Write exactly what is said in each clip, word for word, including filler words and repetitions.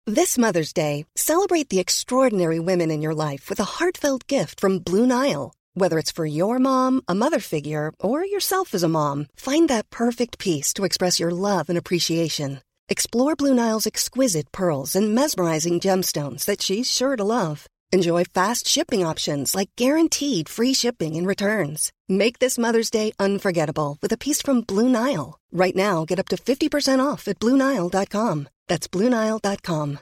This Mother's Day, celebrate the extraordinary women in your life with a heartfelt gift from Blue Nile. Whether it's for your mom, a mother figure, or yourself as a mom, find that perfect piece to express your love and appreciation. Explore Blue Nile's exquisite pearls and mesmerizing gemstones that she's sure to love. Enjoy fast shipping options like guaranteed free shipping and returns. Make this Mother's Day unforgettable with a piece from Blue Nile. Right now, get up to fifty percent off at Blue Nile dot com. That's Blue Nile dot com.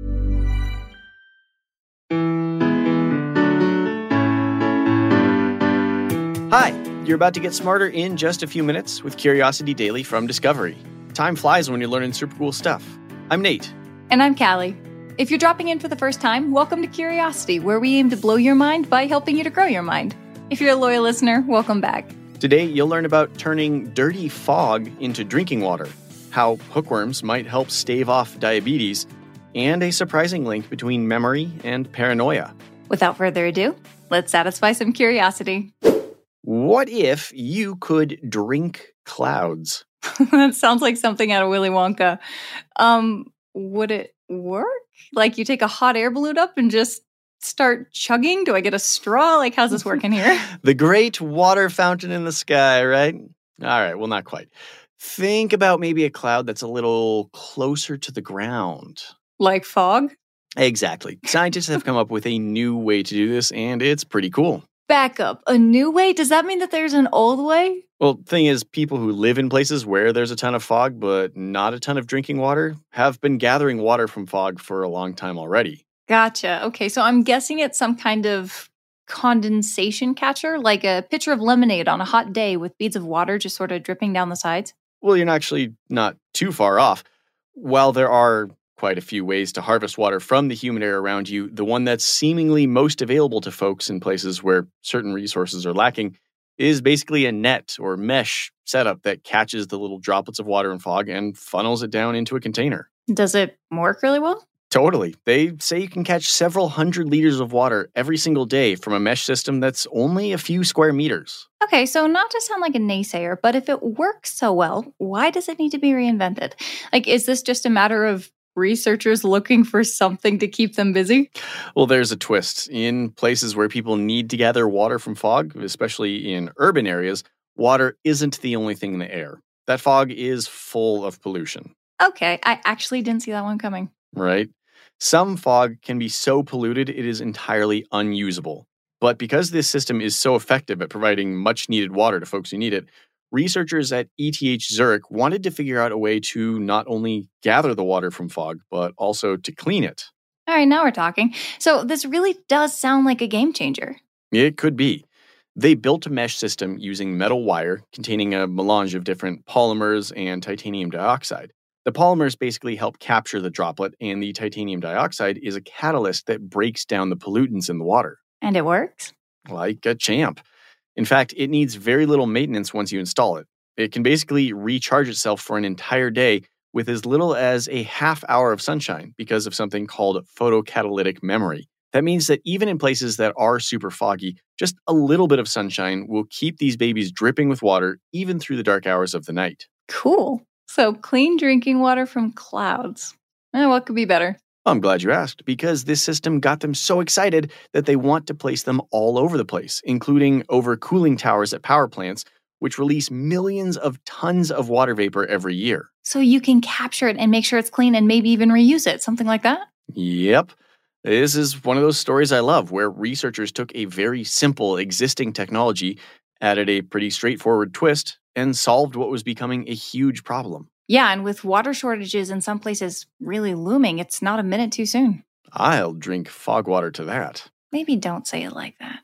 Hi, you're about to get smarter in just a few minutes with Curiosity Daily from Discovery. Time flies when you're learning super cool stuff. I'm Nate. And I'm Callie. If you're dropping in for the first time, welcome to Curiosity, where we aim to blow your mind by helping you to grow your mind. If you're a loyal listener, welcome back. Today, you'll learn about turning dirty fog into drinking water, how hookworms might help stave off diabetes, and a surprising link between memory and paranoia. Without further ado, let's satisfy some curiosity. What if you could drink clouds? That sounds like something out of Willy Wonka. Um, would it work? Like you take a hot air balloon up and just start chugging? Do I get a straw? Like, how's this working here? The great water fountain in the sky, right? All right, well, not quite. Think about maybe a cloud that's a little closer to the ground. Like fog? Exactly. Scientists have come up with a new way to do this, and it's pretty cool. Back up. A new way? Does that mean that there's an old way? Well, thing is, people who live in places where there's a ton of fog but not a ton of drinking water have been gathering water from fog for a long time already. Gotcha. Okay, so I'm guessing it's some kind of condensation catcher, like a pitcher of lemonade on a hot day with beads of water just sort of dripping down the sides? Well, you're actually not too far off. While there are quite a few ways to harvest water from the humid air around you, the one that's seemingly most available to folks in places where certain resources are lacking is basically a net or mesh setup that catches the little droplets of water and fog and funnels it down into a container. Does it work really well? Totally. They say you can catch several hundred liters of water every single day from a mesh system that's only a few square meters. Okay, so not to sound like a naysayer, but if it works so well, why does it need to be reinvented? Like, is this just a matter of researchers looking for something to keep them busy? Well, there's a twist. In places where people need to gather water from fog, especially in urban areas, water isn't the only thing in the air. That fog is full of pollution. Okay, I actually didn't see that one coming. Right? Some fog can be so polluted it is entirely unusable. But because this system is so effective at providing much-needed water to folks who need it, researchers at E T H Zurich wanted to figure out a way to not only gather the water from fog, but also to clean it. All right, now we're talking. So this really does sound like a game changer. It could be. They built a mesh system using metal wire containing a melange of different polymers and titanium dioxide. The polymers basically help capture the droplet, and the titanium dioxide is a catalyst that breaks down the pollutants in the water. And it works? Like a champ. In fact, it needs very little maintenance once you install it. It can basically recharge itself for an entire day with as little as a half hour of sunshine because of something called photocatalytic memory. That means that even in places that are super foggy, just a little bit of sunshine will keep these babies dripping with water even through the dark hours of the night. Cool. So clean drinking water from clouds. Eh, what could be better? I'm glad you asked, because this system got them so excited that they want to place them all over the place, including over cooling towers at power plants, which release millions of tons of water vapor every year. So you can capture it and make sure it's clean and maybe even reuse it, something like that? Yep. This is one of those stories I love, where researchers took a very simple existing technology, added a pretty straightforward twist, and solved what was becoming a huge problem. Yeah, and with water shortages in some places really looming, it's not a minute too soon. I'll drink fog water to that. Maybe don't say it like that.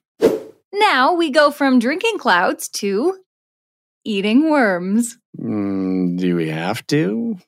Now we go from drinking clouds to eating worms. Mm, do we have to?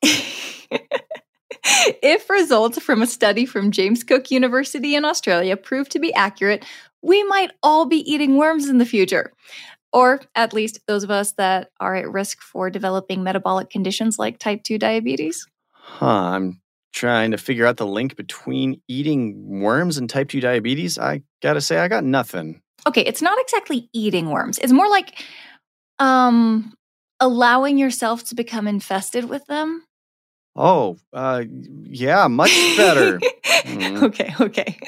If results from a study from James Cook University in Australia prove to be accurate, we might all be eating worms in the future. Or at least those of us that are at risk for developing metabolic conditions like type two diabetes. Huh, I'm trying to figure out the link between eating worms and type two diabetes. I gotta say, I got nothing. Okay, it's not exactly eating worms. It's more like um, allowing yourself to become infested with them. Oh, uh, yeah, much better. Mm. Okay, okay.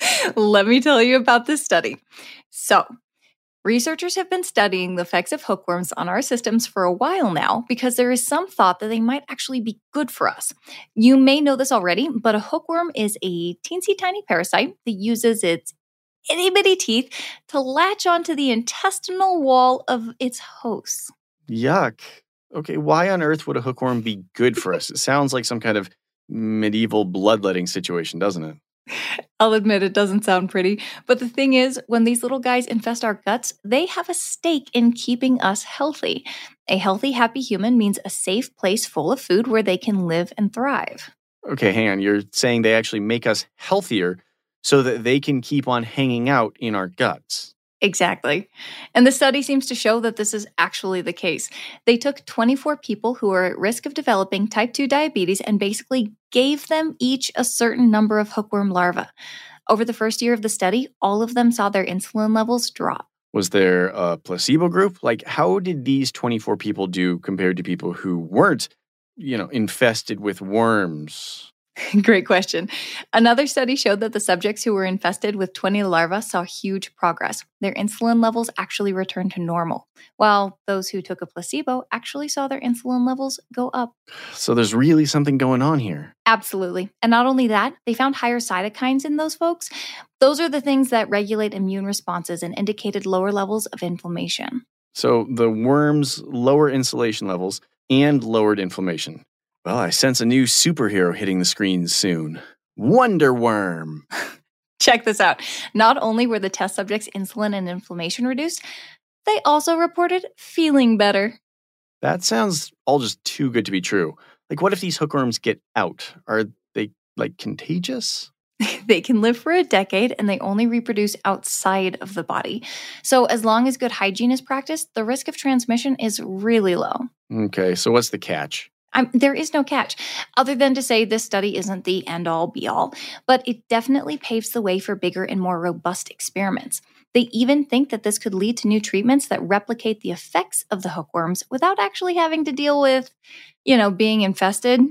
Let me tell you about this study. So, researchers have been studying the effects of hookworms on our systems for a while now because there is some thought that they might actually be good for us. You may know this already, but a hookworm is a teensy tiny parasite that uses its itty bitty teeth to latch onto the intestinal wall of its hosts. Yuck. Okay, why on earth would a hookworm be good for us? It sounds like some kind of medieval bloodletting situation, doesn't it? I'll admit it doesn't sound pretty, but the thing is, when these little guys infest our guts, they have a stake in keeping us healthy. A healthy, happy human means a safe place full of food where they can live and thrive. Okay, hang on. You're saying they actually make us healthier so that they can keep on hanging out in our guts. Exactly. And the study seems to show that this is actually the case. They took twenty-four people who were at risk of developing type two diabetes and basically gave them each a certain number of hookworm larvae. Over the first year of the study, all of them saw their insulin levels drop. Was there a placebo group? Like, how did these twenty-four people do compared to people who weren't, you know, infested with worms? Great question. Another study showed that the subjects who were infested with twenty larvae saw huge progress. Their insulin levels actually returned to normal, while those who took a placebo actually saw their insulin levels go up. So there's really something going on here. Absolutely. And not only that, they found higher cytokines in those folks. Those are the things that regulate immune responses and indicated lower levels of inflammation. So the worms lower insulation levels and lowered inflammation. Well, I sense a new superhero hitting the screens soon. Wonder Worm. Check this out. Not only were the test subjects' insulin and inflammation reduced, they also reported feeling better. That sounds all just too good to be true. Like, what if these hookworms get out? Are they, like, contagious? They can live for a decade and they only reproduce outside of the body. So as long as good hygiene is practiced, the risk of transmission is really low. Okay, so what's the catch? I'm, there is no catch, other than to say this study isn't the end-all be-all, but it definitely paves the way for bigger and more robust experiments. They even think that this could lead to new treatments that replicate the effects of the hookworms without actually having to deal with, you know, being infested.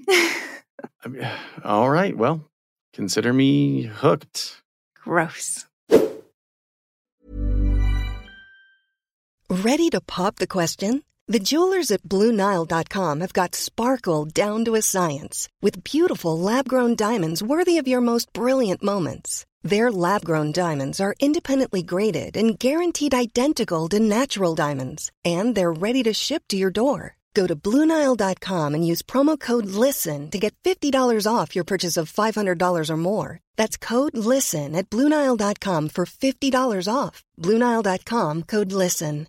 I mean, all right, well, consider me hooked. Gross. Ready to pop the question? The jewelers at Blue Nile dot com have got sparkle down to a science with beautiful lab-grown diamonds worthy of your most brilliant moments. Their lab-grown diamonds are independently graded and guaranteed identical to natural diamonds, and they're ready to ship to your door. Go to Blue Nile dot com and use promo code LISTEN to get fifty dollars off your purchase of five hundred dollars or more. That's code LISTEN at Blue Nile dot com for fifty dollars off. Blue Nile dot com, code LISTEN.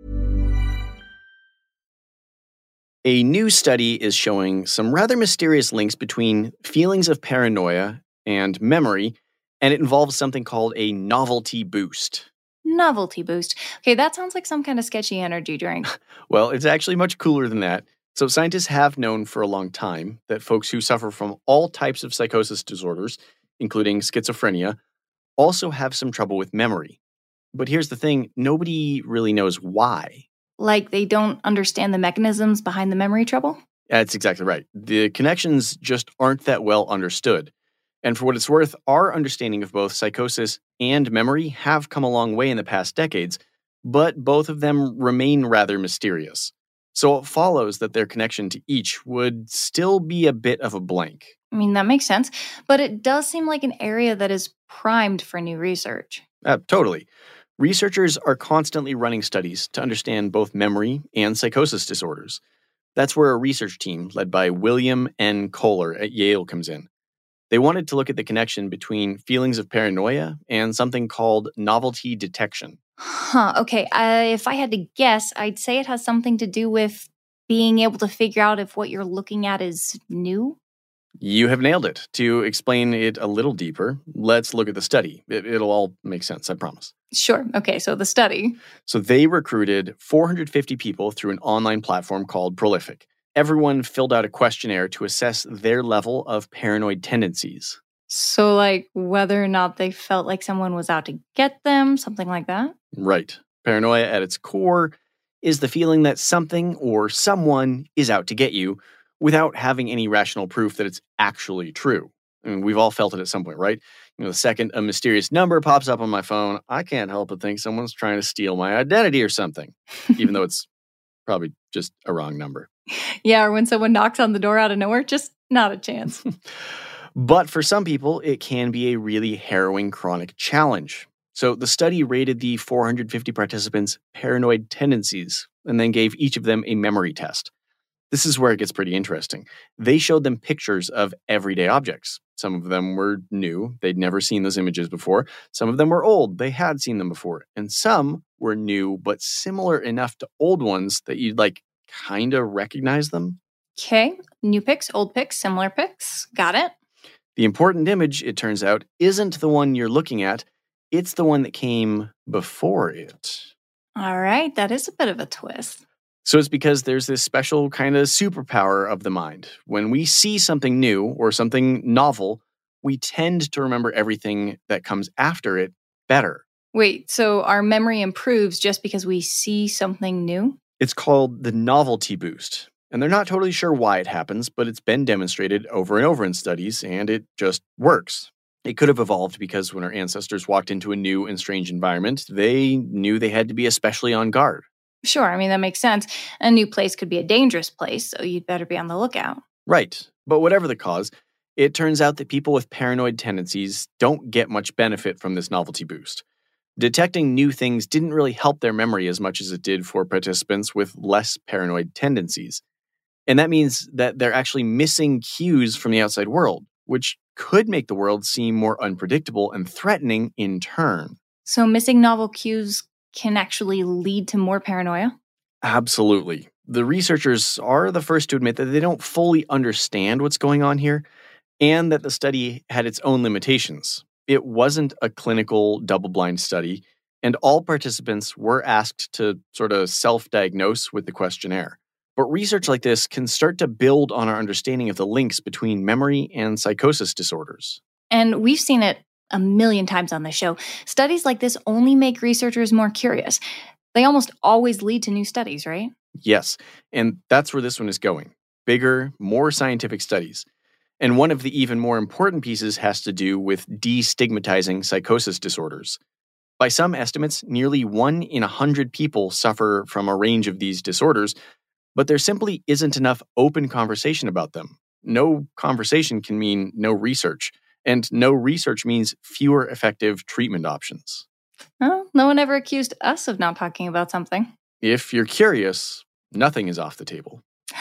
A new study is showing some rather mysterious links between feelings of paranoia and memory, and it involves something called a novelty boost. Novelty boost. Okay, that sounds like some kind of sketchy energy drink. Well, it's actually much cooler than that. So scientists have known for a long time that folks who suffer from all types of psychosis disorders, including schizophrenia, also have some trouble with memory. But here's the thing, nobody really knows why. Like they don't understand the mechanisms behind the memory trouble? That's exactly right. The connections just aren't that well understood. And for what it's worth, our understanding of both psychosis and memory have come a long way in the past decades, but both of them remain rather mysterious. So it follows that their connection to each would still be a bit of a blank. I mean, that makes sense, but it does seem like an area that is primed for new research. Uh, totally. Researchers are constantly running studies to understand both memory and psychosis disorders. That's where a research team led by William N. Kohler at Yale comes in. They wanted to look at the connection between feelings of paranoia and something called novelty detection. Huh, okay. Uh, if I had to guess, I'd say it has something to do with being able to figure out if what you're looking at is new? You have nailed it. To explain it a little deeper, let's look at the study. It, it'll all make sense, I promise. Sure. Okay, so the study. So they recruited four hundred fifty people through an online platform called Prolific. Everyone filled out a questionnaire to assess their level of paranoid tendencies. So, like, whether or not they felt like someone was out to get them, something like that? Right. Paranoia at its core is the feeling that something or someone is out to get you, without having any rational proof that it's actually true. I mean, we've all felt it at some point, right? You know, the second a mysterious number pops up on my phone, I can't help but think someone's trying to steal my identity or something, even though it's probably just a wrong number. Yeah, or when someone knocks on the door out of nowhere, just not a chance. But for some people, it can be a really harrowing chronic challenge. So the study rated the four hundred fifty participants' paranoid tendencies and then gave each of them a memory test. This is where it gets pretty interesting. They showed them pictures of everyday objects. Some of them were new. They'd never seen those images before. Some of them were old. They had seen them before. And some were new, but similar enough to old ones that you'd like kind of recognize them. Okay. New pics, old pics, similar pics. Got it. The important image, it turns out, isn't the one you're looking at. It's the one that came before it. All right. That is a bit of a twist. So it's because there's this special kind of superpower of the mind. When we see something new or something novel, we tend to remember everything that comes after it better. Wait, so our memory improves just because we see something new? It's called the novelty boost. And they're not totally sure why it happens, but it's been demonstrated over and over in studies, and it just works. It could have evolved because when our ancestors walked into a new and strange environment, they knew they had to be especially on guard. Sure, I mean, that makes sense. A new place could be a dangerous place, so you'd better be on the lookout. Right. But whatever the cause, it turns out that people with paranoid tendencies don't get much benefit from this novelty boost. Detecting new things didn't really help their memory as much as it did for participants with less paranoid tendencies. And that means that they're actually missing cues from the outside world, which could make the world seem more unpredictable and threatening in turn. So missing novel cues can actually lead to more paranoia? Absolutely. The researchers are the first to admit that they don't fully understand what's going on here and that the study had its own limitations. It wasn't a clinical double-blind study, and all participants were asked to sort of self-diagnose with the questionnaire. But research like this can start to build on our understanding of the links between memory and psychosis disorders. And we've seen it a million times on the show. Studies like this only make researchers more curious. They almost always lead to new studies, right? Yes, and that's where this one is going. Bigger, more scientific studies. And one of the even more important pieces has to do with destigmatizing psychosis disorders. By some estimates, nearly one in a hundred people suffer from a range of these disorders, but there simply isn't enough open conversation about them. No conversation can mean no research, and no research means fewer effective treatment options. Well, no one ever accused us of not talking about something. If you're curious, nothing is off the table.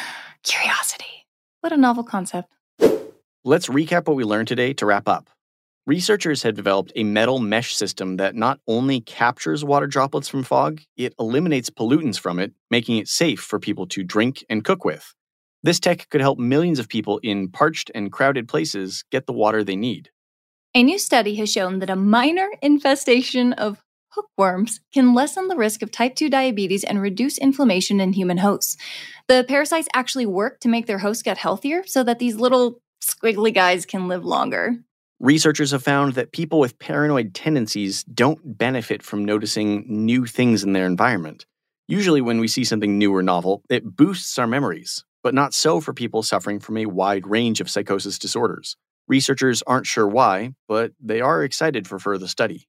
Curiosity. What a novel concept. Let's recap what we learned today to wrap up. Researchers have developed a metal mesh system that not only captures water droplets from fog, it eliminates pollutants from it, making it safe for people to drink and cook with. This tech could help millions of people in parched and crowded places get the water they need. A new study has shown that a minor infestation of hookworms can lessen the risk of type two diabetes and reduce inflammation in human hosts. The parasites actually work to make their hosts get healthier so that these little squiggly guys can live longer. Researchers have found that people with paranoid tendencies don't benefit from noticing new things in their environment. Usually when we see something new or novel, it boosts our memories, but not so for people suffering from a wide range of psychosis disorders. Researchers aren't sure why, but they are excited for further study.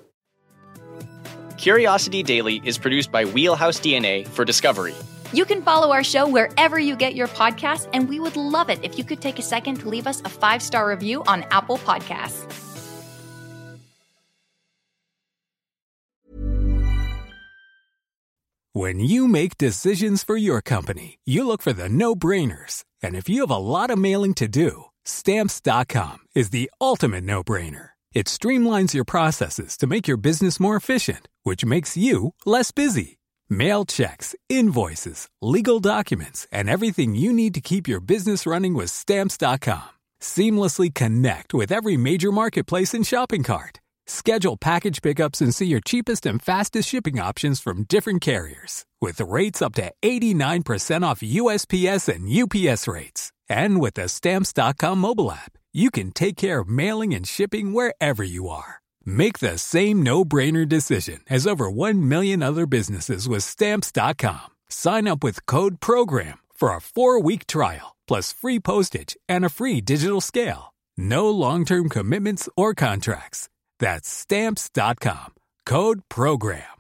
Curiosity Daily is produced by Wheelhouse D N A for Discovery. You can follow our show wherever you get your podcasts, and we would love it if you could take a second to leave us a five-star review on Apple Podcasts. When you make decisions for your company, you look for the no-brainers. And if you have a lot of mailing to do, Stamps dot com is the ultimate no-brainer. It streamlines your processes to make your business more efficient, which makes you less busy. Mail checks, invoices, legal documents, and everything you need to keep your business running with Stamps dot com. Seamlessly connect with every major marketplace and shopping cart. Schedule package pickups and see your cheapest and fastest shipping options from different carriers, with rates up to eighty-nine percent off U S P S and U P S rates. And with the Stamps dot com mobile app, you can take care of mailing and shipping wherever you are. Make the same no-brainer decision as over one million other businesses with Stamps dot com. Sign up with code PROGRAM for a four-week trial, plus free postage and a free digital scale. No long-term commitments or contracts. That's Stamps dot com. Code PROGRAM.